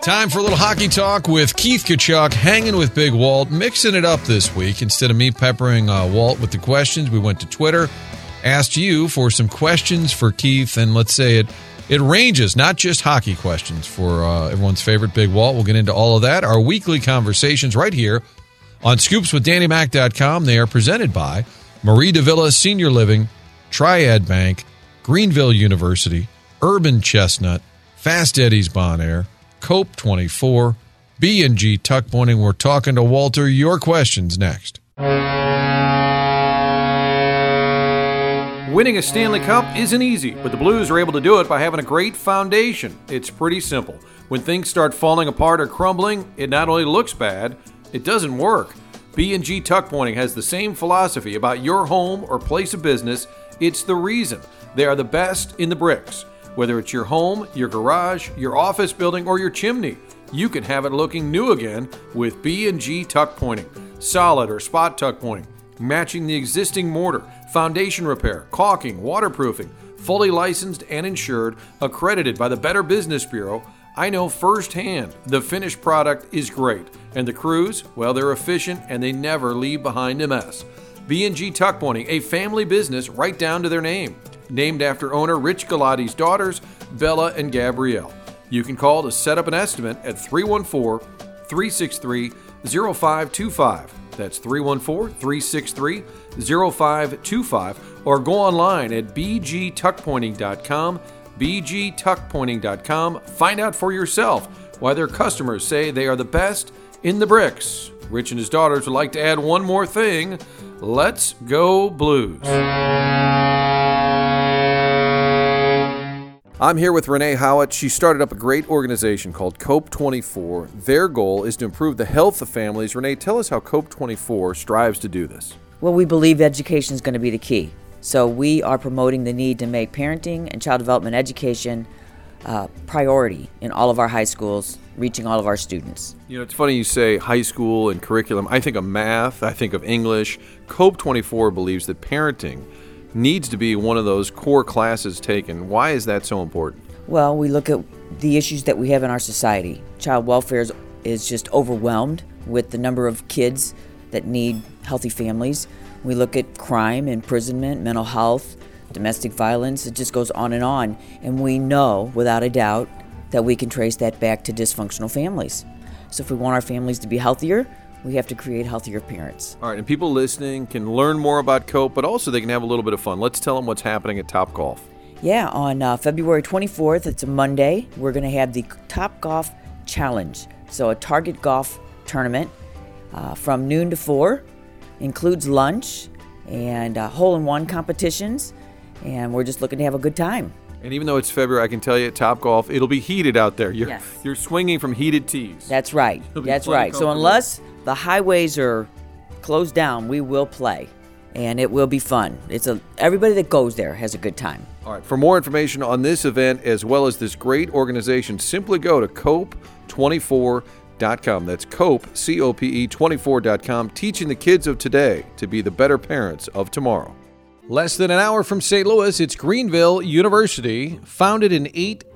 Time for a little hockey talk with Keith Tkachuk, hanging with Big Walt, mixing it up this week. Instead of me peppering Walt with the questions, we went to Twitter, asked you for some questions for Keith, and let's say it ranges, not just hockey questions for everyone's favorite Big Walt. We'll get into all of that. Our weekly conversations right here on ScoopsWithDannyMac.com. They are presented by Marie de Villa Senior Living, Triad Bank, Greenville University, Urban Chestnut, Fast Eddie's Bon Air, Cope 24, B&G Tuck Pointing. We're talking to Walter. Your questions next. Winning a Stanley Cup isn't easy, but the Blues are able to do it by having a great foundation. It's pretty simple. When things start falling apart or crumbling, it not only looks bad, it doesn't work. B&G Tuck Pointing has the same philosophy about your home or place of business. It's the reason they are the best in the bricks. Whether it's your home, your garage, your office building, or your chimney, you can have it looking new again with B&G Tuck Pointing. Solid or spot tuck pointing, matching the existing mortar, foundation repair, caulking, waterproofing, fully licensed and insured, accredited by the Better Business Bureau. I know firsthand the finished product is great, and the crews, well, they're efficient and they never leave behind a mess. B&G Tuck Pointing, a family business right down to their name. Named after owner Rich Galati's daughters, Bella and Gabrielle. You can call to set up an estimate at 314-363-0525. That's 314-363-0525. Or go online at bgtuckpointing.com, bgtuckpointing.com. Find out for yourself why their customers say they are the best in the bricks. Rich and his daughters would like to add one more thing. Let's go Blues. I'm here with Renee Howitt. She started up a great organization called Cope 24. Their goal is to improve the health of families. Renee, tell us how Cope 24 strives to do this. Well, we believe education is going to be the key. So we are promoting the need to make parenting and child development education priority in all of our high schools, reaching all of our students. You know, it's funny you say high school and curriculum. I think of math. I think of English. Cope 24 believes that parenting needs to be one of those core classes taken. Why is that so important? Well, we look at the issues that we have in our society. Child welfare is just overwhelmed with the number of kids that need healthy families. We look at crime, imprisonment, mental health, domestic violence. It just goes on. And we know, without a doubt, that we can trace that back to dysfunctional families. So if we want our families to be healthier, we have to create healthier parents. All right, and people listening can learn more about Cope, but also they can have a little bit of fun. Let's tell them what's happening at Top Golf. Yeah, on February 24th, it's a Monday, we're going to have the Top Golf Challenge. So a target golf tournament from noon to 4, includes lunch and hole-in-one competitions, and we're just looking to have a good time. And even though it's February, I can tell you at Top Golf, it'll be heated out there. You're swinging from heated tees. That's right. That's right. So unless the highways are closed down, we will play, and it will be fun. Everybody that goes there has a good time. All right. For more information on this event as well as this great organization, simply go to cope24.com. That's Cope, COPE 24.com, teaching the kids of today to be the better parents of tomorrow. Less than an hour from St. Louis, it's Greenville University. Founded in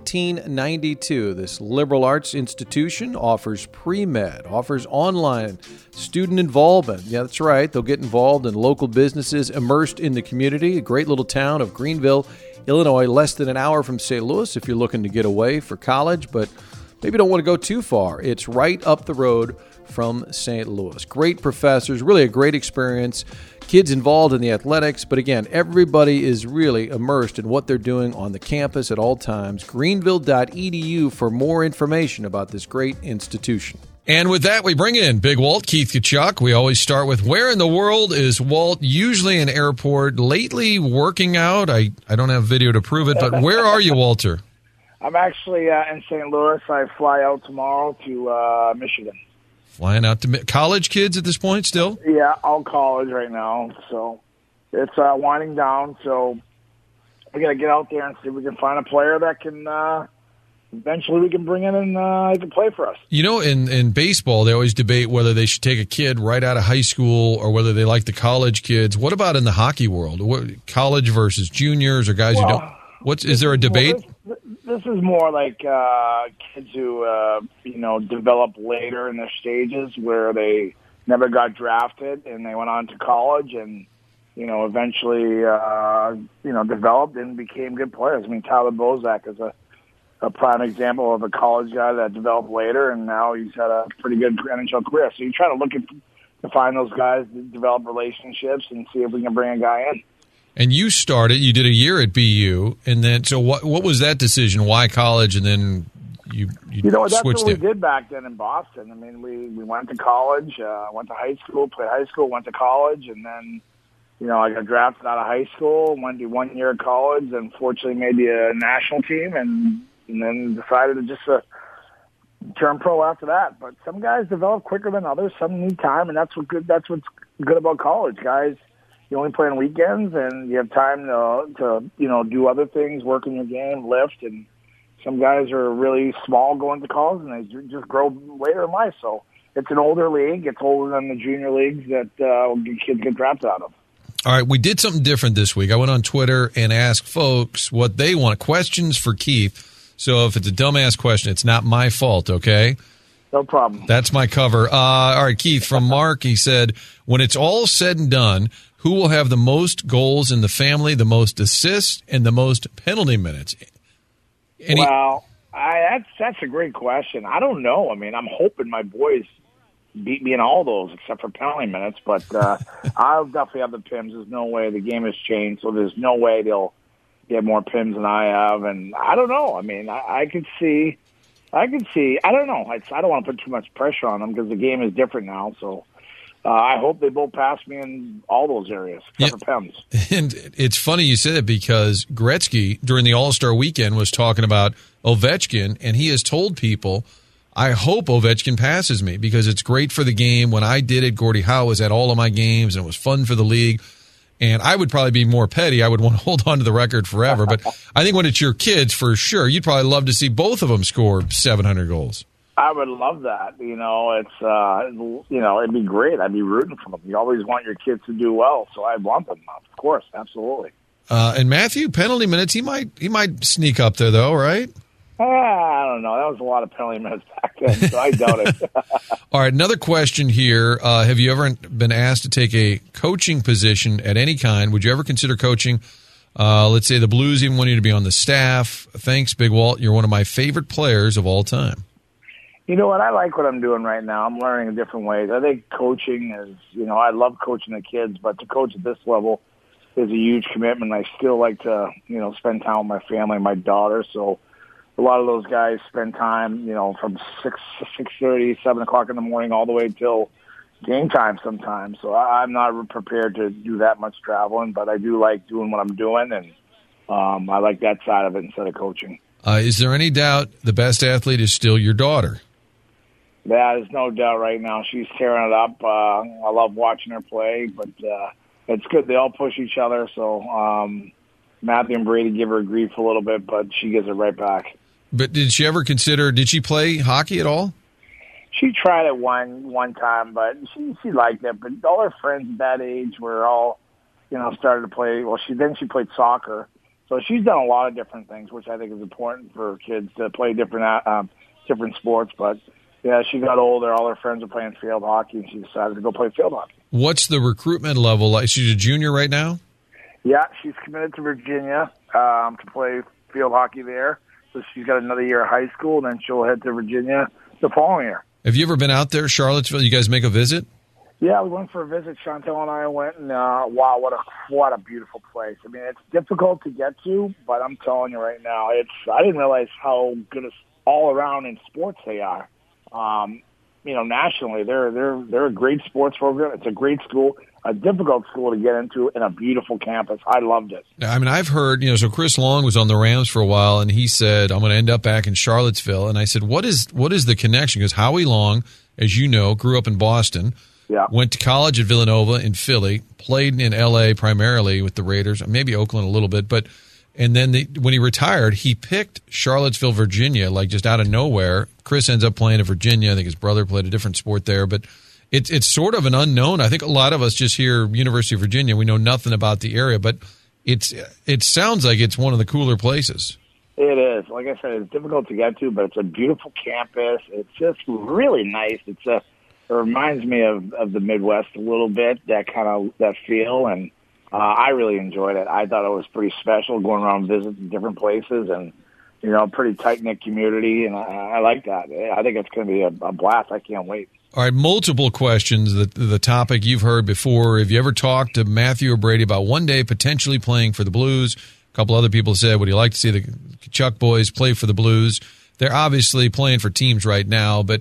1892, this liberal arts institution offers pre-med, offers online student involvement. Yeah, that's right. They'll get involved in local businesses, immersed in the community. A great little town of Greenville, Illinois, less than an hour from St. Louis if you're looking to get away for college, but maybe don't want to go too far. It's right up the road from St. Louis. Great professors, really a great experience. Kids involved in the athletics, but again, everybody is really immersed in what they're doing on the campus at all times. Greenville.edu for more information about this great institution. And with that, we bring in Big Walt, Keith Tkachuk. We always start with where in the world is Walt, usually an airport, lately working out? I don't have video to prove it, but where are you, Walter? I'm actually in St. Louis. I fly out tomorrow to Michigan. Flying out to college kids at this point still? Yeah, all college right now. So it's winding down. So we got to get out there and see if we can find a player that can eventually we can bring in and he can play for us. You know, in baseball, they always debate whether they should take a kid right out of high school or whether they like the college kids. What about in the hockey world? College versus juniors or guys who don't? Is there a debate? this is more like kids who, develop later in their stages where they never got drafted and they went on to college and, eventually, developed and became good players. I mean, Tyler Bozak is a prime example of a college guy that developed later, and now he's had a pretty good NHL career. So you try to look to find those guys that develop relationships and see if we can bring a guy in. And you did a year at BU, and then so what was that decision? Why college, and then you that's switched what we it? did back then in Boston. I mean, we went to college, went to high school, played high school, went to college, and then I got drafted out of high school, went to 1 year of college, and fortunately made the national team, and then decided to just turn pro after that. But some guys develop quicker than others. Some need time, and that's what's good about college, guys. You only play on weekends, and you have time to do other things, work on your game, lift. And some guys are really small going to college, and they just grow later in life. So it's an older league. It's older than the junior leagues that kids get drafted out of. All right, we did something different this week. I went on Twitter and asked folks what they want, questions for Keith. So if it's a dumbass question, it's not my fault, okay? No problem. That's my cover. All right, Keith, from Mark, he said, when it's all said and done, who will have the most goals in the family, the most assists, and the most penalty minutes? That's a great question. I don't know. I mean, I'm hoping my boys beat me in all those except for penalty minutes, but I'll definitely have the PIMs. There's no way. The game has changed, so there's no way they'll get more PIMs than I have. And I don't know. I mean, I could see. I don't know. I don't want to put too much pressure on them because the game is different now. So I hope they both pass me in all those areas except for PIMs. And it's funny you said it because Gretzky, during the All-Star weekend, was talking about Ovechkin, and he has told people, I hope Ovechkin passes me because it's great for the game. When I did it, Gordie Howe was at all of my games, and it was fun for the league. And I would probably be more petty. I would want to hold on to the record forever. But I think when it's your kids, for sure, you'd probably love to see both of them score 700 goals. I would love that. It'd be great. I'd be rooting for them. You always want your kids to do well, so I want them, of course, absolutely. And Matthew, penalty minutes, he might sneak up there, though, right? I don't know. That was a lot of penalty minutes back then, so I doubt it. All right, another question here. Have you ever been asked to take a coaching position at any kind? Would you ever consider coaching? Let's say the Blues even want you to be on the staff. Thanks, Big Walt. You're one of my favorite players of all time. You know what? I like what I'm doing right now. I'm learning in different ways. I think coaching is, I love coaching the kids, but to coach at this level is a huge commitment. I still like to, spend time with my family and my daughter, so a lot of those guys spend time, from 6:30, 7 o'clock in the morning all the way till game time sometimes. So I'm not prepared to do that much traveling, but I do like doing what I'm doing, and I like that side of it instead of coaching. Is there any doubt the best athlete is still your daughter? Yeah, there's no doubt right now. She's tearing it up. I love watching her play, but it's good. They all push each other, so Matthew and Brady give her grief a little bit, but she gives it right back. But did she play hockey at all? She tried it one time, but she liked it. But all her friends at that age were all, started to play. Well, she played soccer. So she's done a lot of different things, which I think is important for kids to play different sports. But, yeah, she got older. All her friends were playing field hockey, and she decided to go play field hockey. What's the recruitment level like? She's a junior right now? Yeah, she's committed to Virginia to play field hockey there. So she's got another year of high school, and then she'll head to Virginia the following year. Have you ever been out there, Charlottesville? You guys make a visit? Yeah, we went for a visit. Chantel and I went, and wow, what a beautiful place. I mean, it's difficult to get to, but I'm telling you right now, I didn't realize how good all around in sports they are. Nationally, they're a great sports program. It's a great school, a difficult school to get into, and a beautiful campus. I loved it. I mean, I've heard, so Chris Long was on the Rams for a while, and he said, I'm going to end up back in Charlottesville. And I said, what is the connection? Because Howie Long, as you know, grew up in Boston, went to college at Villanova in Philly, played in L.A. primarily with the Raiders, maybe Oakland a little bit, and then when he retired, he picked Charlottesville, Virginia, like just out of nowhere. Chris ends up playing at Virginia. I think his brother played a different sport there, but it's sort of an unknown. I think a lot of us just hear University of Virginia. We know nothing about the area, but it sounds like it's one of the cooler places. It is. Like I said, it's difficult to get to, but it's a beautiful campus. It's just really nice. It reminds me of the Midwest a little bit, that feel, and I really enjoyed it. I thought it was pretty special going around visiting different places and, pretty tight-knit community, and I like that. I think it's going to be a blast. I can't wait. All right, multiple questions. The topic you've heard before. Have you ever talked to Matthew or Brady about one day potentially playing for the Blues? A couple other people said, would you like to see the Chuck boys play for the Blues? They're obviously playing for teams right now, but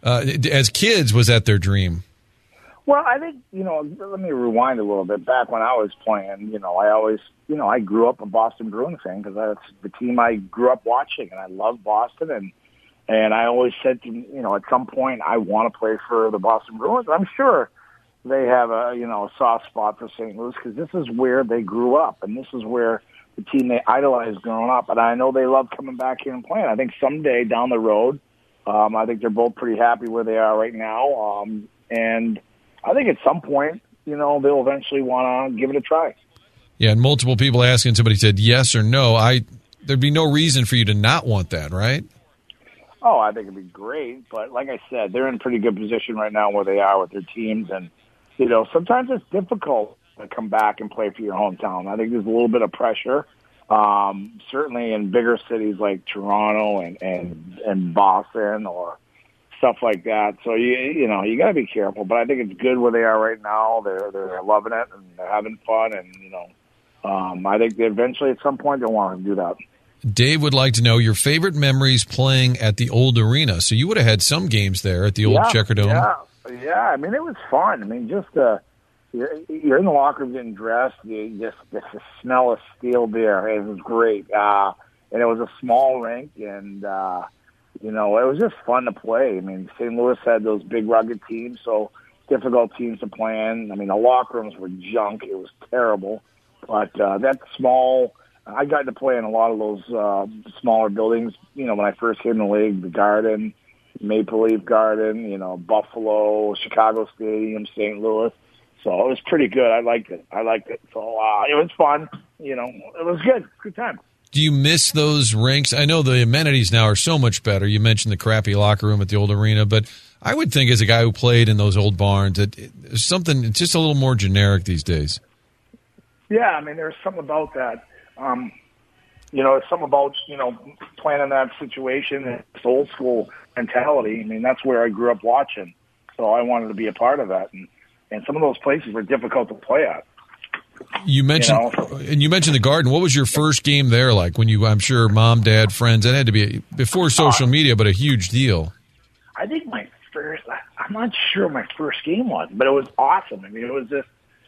as kids, was that their dream? Well, I think, let me rewind a little bit. Back when I was playing, I always, I grew up a Boston Bruins fan because that's the team I grew up watching, and I love Boston. And I always said to, at some point, I want to play for the Boston Bruins. I'm sure they have a soft spot for St. Louis because this is where they grew up, and this is where the team they idolized growing up. And I know they love coming back here and playing. I think someday down the road, I think they're both pretty happy where they are right now. And I think at some point, they'll eventually want to give it a try. Yeah, and multiple people asking, somebody said yes or no. There'd be no reason for you to not want that, right? Oh, I think it'd be great. But like I said, they're in a pretty good position right now where they are with their teams. And, sometimes it's difficult to come back and play for your hometown. I think there's a little bit of pressure, certainly in bigger cities like Toronto and Boston or stuff like that. So you got to be careful. But I think it's good where they are right now. They're loving it and they're having fun. And I think that eventually at some point they'll want to do that. Dave would like to know your favorite memories playing at the old arena. So you would have had some games there at the old Checker Dome. Yeah. I mean, it was fun. I mean, just you're in the locker room getting dressed. You just the smell of steel beer. It was great. And it was a small rink, and it was just fun to play. I mean, St. Louis had those big rugged teams, so difficult teams to play in. I mean, the locker rooms were junk. It was terrible. But that small, I got to play in a lot of those smaller buildings. When I first came to the league, the Garden, Maple Leaf Garden, Buffalo, Chicago Stadium, St. Louis. So it was pretty good. I liked it. So it was fun. It was good. Good time. Do you miss those rinks? I know the amenities now are so much better. You mentioned the crappy locker room at the old arena, but I would think as a guy who played in those old barns that it's something, it's just a little more generic these days. Yeah, I mean, there's something about that. It's something about, playing in that situation, and this old school mentality. I mean, that's where I grew up watching. So I wanted to be a part of that. And some of those places were difficult to play at. You mentioned the Garden. What was your first game there like? When I'm sure mom, dad, friends, that had to be before social media, but a huge deal. I think I'm not sure what my first game was, but it was awesome. I mean, it was just,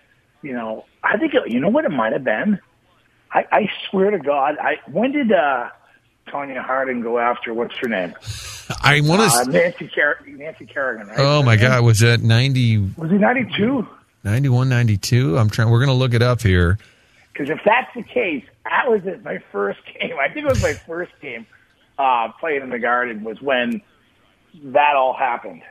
I think, what it might have been? I swear to God, when did Tonya Harding go after, what's her name? I want to... Nancy Kerrigan, right? Oh, my God. Was that 90... Was it 92? 91, 92? We're going to look it up here. Because if that's the case, that was my first game. I think it was my first game playing in the Garden was when that all happened.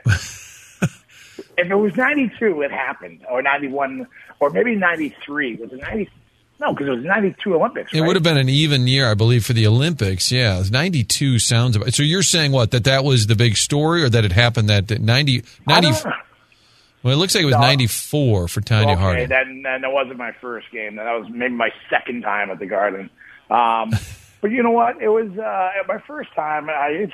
If it was 92, it happened. Or 91, or maybe 93. Was it 90? No, because it was 92 Olympics, right? It would have been an even year, I believe, for the Olympics. Yeah, 92 sounds about. So you're saying what? That was the big story, or that it happened that 90? Well, it looks like it was 94 for Tonya Harding. Okay, then that wasn't my first game. That was maybe my second time at the Garden. But you know what? It was my first time. It's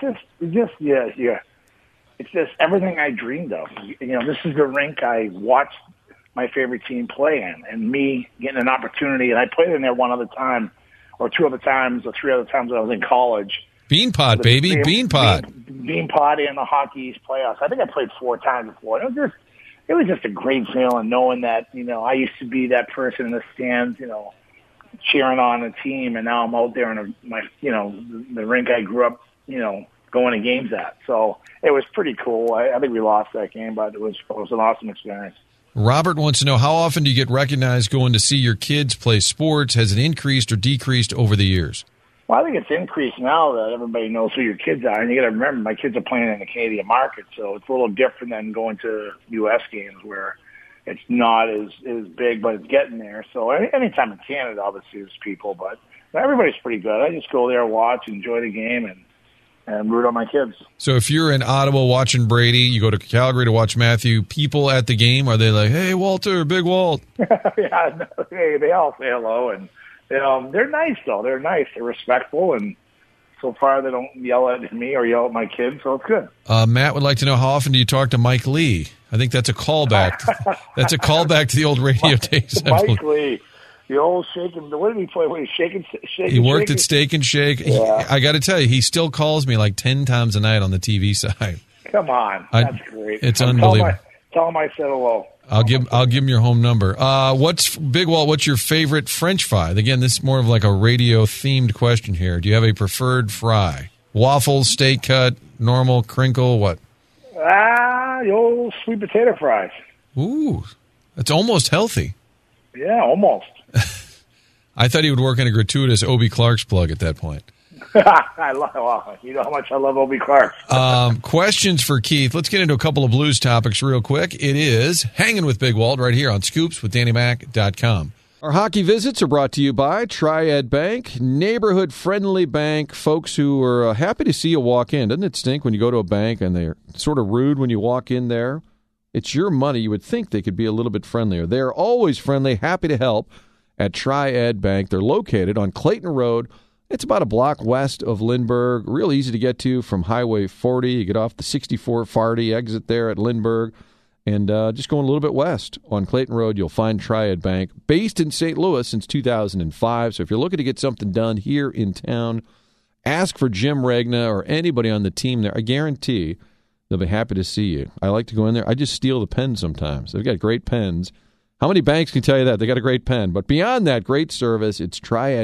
just everything I dreamed of. This is the rink I watched my favorite team play in, and me getting an opportunity. And I played in there one other time, or two other times, or three other times when I was in college. Beanpot, baby, Beanpot. Beanpot in the Hockey East playoffs. I think I played 4 times before. It was just a great feeling knowing that, I used to be that person in the stands, cheering on a team, and now I'm out there in the rink I grew up, going to games at. So it was pretty cool. I think we lost that game, but it was an awesome experience. Robert wants to know, how often do you get recognized going to see your kids play sports? Has it increased or decreased over the years? Well, I think it's increased now that everybody knows who your kids are. And you got to remember, my kids are playing in the Canadian market, so it's a little different than going to U.S. games where, it's not as big, but it's getting there. So anytime in Canada, obviously, there's people, but everybody's pretty good. I just go there, watch, enjoy the game, and root on my kids. So if you're in Ottawa watching Brady, you go to Calgary to watch Matthew, people at the game, are they like, hey, Walter, Big Walt? Yeah, no, they all say hello, and they're nice, though. They're nice. They're respectful, and so far they don't yell at me or yell at my kids, so it's good. Matt would like to know, how often do you talk to Mike Lee? I think that's a callback. That's a callback to the old radio days. Mike Lee. The old shaking. What did he play? What, shake? He worked at Steak and Shake. Yeah. I got to tell you, he still calls me like 10 times a night on the TV side. Come on, that's great. It's unbelievable. Tell him I said hello. I'll give him your home number. What's Big Walt? What's your favorite French fry? Again, this is more of like a radio themed question here. Do you have a preferred fry? Waffles, steak cut, normal, crinkle, what? The old sweet potato fries. Ooh, that's almost healthy. Yeah, almost. I thought he would work in a gratuitous Obie Clark's plug at that point. You know how much I love Obie Clark. Questions for Keith. Let's get into a couple of Blues topics real quick. It is Hanging with Big Walt right here on ScoopsWithDannyMac.com. Our hockey visits are brought to you by Triad Bank, neighborhood-friendly bank, folks who are happy to see you walk in. Doesn't it stink when you go to a bank and they're sort of rude when you walk in there? It's your money. You would think they could be a little bit friendlier. They're always friendly, happy to help at Triad Bank. They're located on Clayton Road. It's about a block west of Lindbergh. Real easy to get to from Highway 40. You get off the 64 Farty, exit there at Lindbergh, and just going a little bit west on Clayton Road, you'll find Triad Bank, based in St. Louis since 2005. So if you're looking to get something done here in town, ask for Jim Regna or anybody on the team there. I guarantee they'll be happy to see you. I like to go in there. I just steal the pens sometimes. They've got great pens. How many banks can tell you that? They got a great pen. But beyond that, great service. It's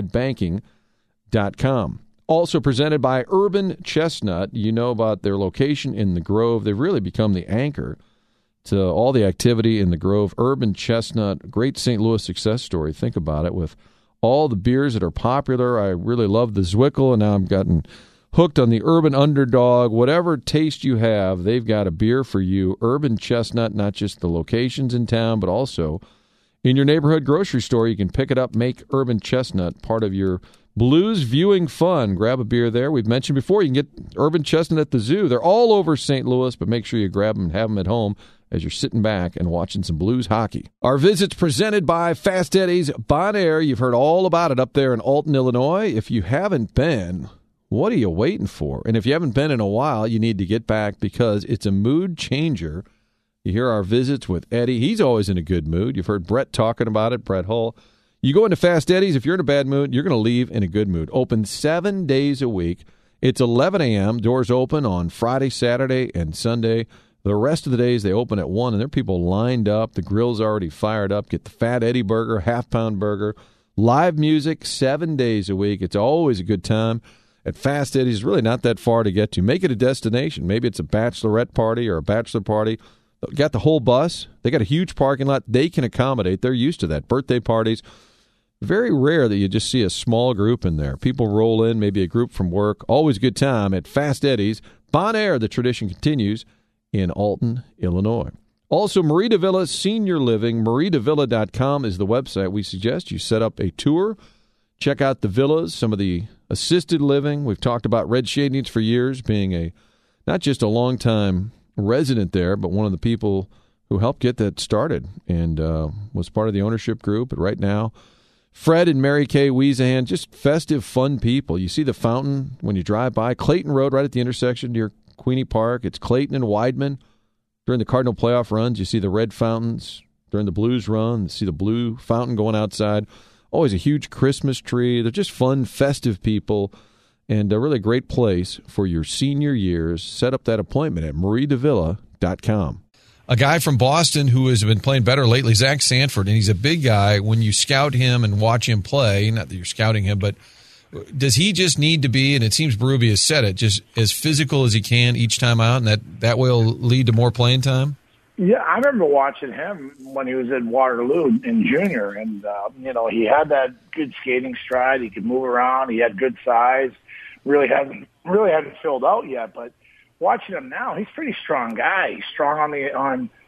triadbanking.com. Also presented by Urban Chestnut. You know about their location in the Grove. They've really become the anchor to all the activity in the Grove. Urban Chestnut, great St. Louis success story. Think about it. With all the beers that are popular, I really love the Zwickel, and now I've gotten hooked on the Urban Underdog. Whatever taste you have, they've got a beer for you. Urban Chestnut, not just the locations in town, but also in your neighborhood grocery store. You can pick it up, make Urban Chestnut part of your Blues viewing fun. Grab a beer there. We've mentioned before, you can get Urban Chestnut at the zoo. They're all over St. Louis, but make sure you grab them and have them at home as you're sitting back and watching some Blues hockey. Our visit's presented by Fast Eddie's Bon Air. You've heard all about it up there in Alton, Illinois. If you haven't been, what are you waiting for? And if you haven't been in a while, you need to get back because it's a mood changer. You hear our visits with Eddie. He's always in a good mood. You've heard Brett talking about it, Brett Hull. You go into Fast Eddie's, if you're in a bad mood, you're going to leave in a good mood. Open 7 days a week. It's 11 a.m. Doors open on Friday, Saturday, and Sunday. The rest of the days, they open at 1, and there are people lined up. The grill's already fired up. Get the Fat Eddie burger, half-pound burger. Live music 7 days a week. It's always a good time. At Fast Eddie's, really not that far to get to. Make it a destination. Maybe it's a bachelorette party or a bachelor party. Got the whole bus. They got a huge parking lot. They can accommodate. They're used to that. Birthday parties. Very rare that you just see a small group in there. People roll in, maybe a group from work. Always a good time at Fast Eddie's. Bon Air, the tradition continues in Alton, Illinois. Also, Marita Villa Senior Living. MaritaVilla.com is the website. We suggest you set up a tour. Check out the villas, some of the assisted living. We've talked about Red Shadings for years, being not just a long-time resident there, but one of the people who helped get that started and was part of the ownership group. But right now, Fred and Mary Kay Wiesahan, just festive, fun people. You see the fountain when you drive by. Clayton Road, right at the intersection near Queenie Park. It's Clayton and Weidman. During the Cardinal playoff runs, you see the red fountains. During the Blues run, you see the blue fountain going outside. Always a huge Christmas tree. They're just fun, festive people, and a really great place for your senior years. Set up that appointment at MaritaVilla.com. A guy from Boston who has been playing better lately, Zach Sanford, and he's a big guy. When you scout him and watch him play, not that you're scouting him, but does he just need to be, and it seems Berube has said it, just as physical as he can each time out, and that will lead to more playing time? Yeah, I remember watching him when he was at Waterloo in junior, and he had that good skating stride. He could move around. He had good size. Really hasn't filled out yet, but watching him now, he's a pretty strong guy. He's strong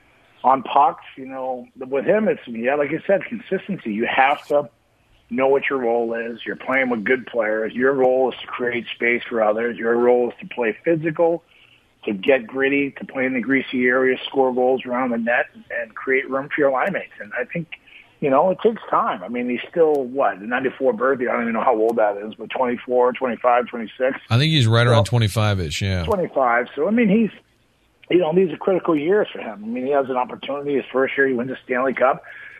on pucks, with him, it's, like I said, consistency. You have to know what your role is. You're playing with good players. Your role is to create space for others. Your role is to play physical, to get gritty, to play in the greasy area, score goals around the net, and create room for your line mates. And I think, it takes time. I mean, he's still, the 94 birthday, I don't even know how old that is, but 24, 25, 26. I think he's right around 25-ish, yeah. 25. So, I mean, he's, these are critical years for him. I mean, he has an opportunity. His first year, he wins the Stanley Cup.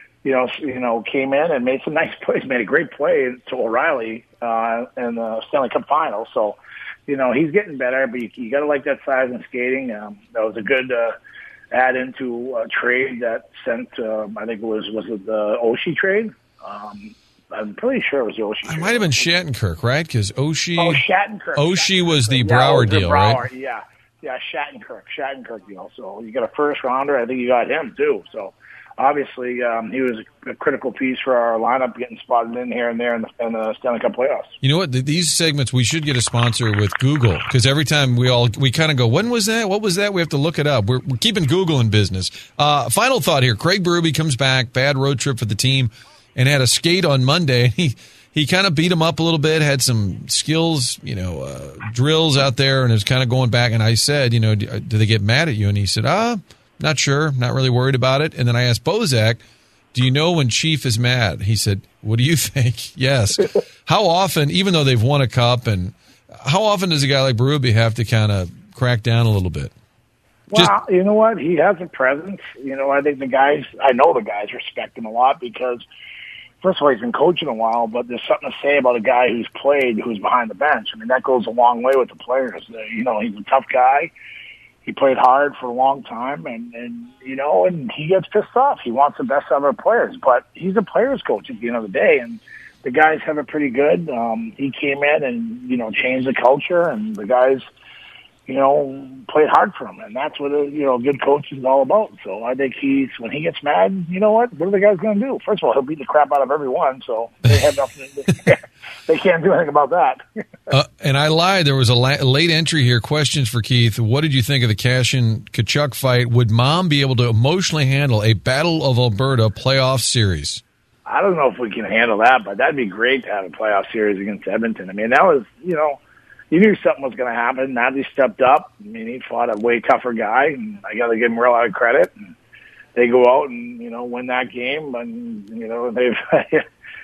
Came in and made some nice plays. Made a great play to O'Reilly in the Stanley Cup final. So, he's getting better, but you got to like that size and skating. That was a good add into a trade that sent, I think was it the Oshie trade? I'm pretty sure it was the Oshie trade. It might have been Shattenkirk, right? Because Oshie. Oh, Shattenkirk. Oshie was the Brouwer deal, right? Yeah, Shattenkirk deal. So you got a first rounder. I think you got him too. So obviously he was a critical piece for our lineup, getting spotted in here and there in the Stanley Cup playoffs. You know what? These segments, we should get a sponsor with Google, because every time we kind of go, when was that? What was that? We have to look it up. We're keeping Google in business. Final thought here. Craig Berube comes back, bad road trip for the team, and had a skate on Monday. He kind of beat him up a little bit, had some skills, drills out there, and was kind of going back. And I said, do they get mad at you? And he said, not sure, not really worried about it. And then I asked Bozak, do you know when Chief is mad? He said, what do you think? Yes. How often, even though they've won a cup, and how often does a guy like Berube have to kind of crack down a little bit? Well, you know what? He has a presence. I think I know the guys respect him a lot because, first of all, he's been coaching a while, but there's something to say about a guy who's played, who's behind the bench. I mean, that goes a long way with the players. He's a tough guy. He played hard for a long time, and he gets pissed off. He wants the best out of our players, but he's a player's coach at the end of the day, and the guys have it pretty good. He came in and, changed the culture, and the guys, played hard for him, and that's what a good coach is all about. So I think when he gets mad, what are the guys going to do? First of all, he'll beat the crap out of everyone, so they have nothing to do. They can't do anything about that. And I lied. There was a late entry here. Questions for Keith. What did you think of the Cashin-Tkachuk fight? Would Mom be able to emotionally handle a Battle of Alberta playoff series? I don't know if we can handle that, but that'd be great to have a playoff series against Edmonton. I mean, that was, you knew something was going to happen. Natalie stepped up. I mean, he fought a way tougher guy, and I got to give him a lot of credit. And they go out and, win that game, and, they've...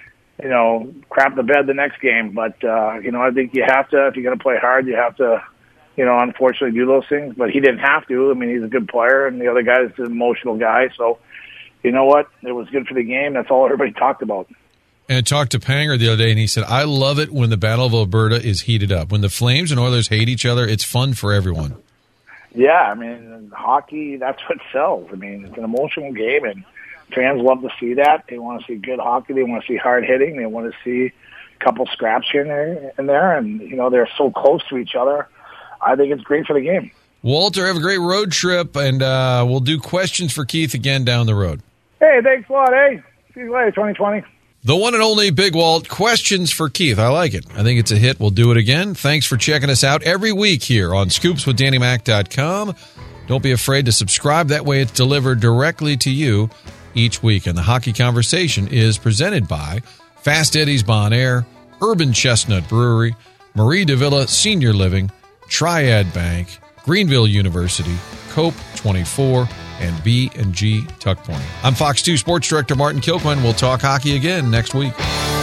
crap the bed the next game. But, I think you have to, if you're going to play hard, you have to, unfortunately do those things. But he didn't have to. I mean, he's a good player, and the other guy's an emotional guy. So, you know what? It was good for the game. That's all everybody talked about. And I talked to Panger the other day, and he said, I love it when the Battle of Alberta is heated up. When the Flames and Oilers hate each other, it's fun for everyone. Yeah, I mean, hockey, that's what sells. I mean, it's an emotional game, and fans love to see that. They want to see good hockey. They want to see hard hitting. They want to see a couple scraps here and there. And, they're so close to each other. I think it's great for the game. Walter, have a great road trip, and we'll do questions for Keith again down the road. Hey, thanks a lot, eh? See you later, 2020. The one and only Big Walt, questions for Keith. I like it. I think it's a hit. We'll do it again. Thanks for checking us out every week here on ScoopsWithDannyMac.com. Don't be afraid to subscribe. That way it's delivered directly to you each week. And the Hockey Conversation is presented by Fast Eddie's Bon Air, Urban Chestnut Brewery, Marie Davila Senior Living, Triad Bank, Greenville University, Cope 24, and B&G Tuck Point. I'm Fox 2 Sports Director Martin Kilcoyne. We'll talk hockey again next week.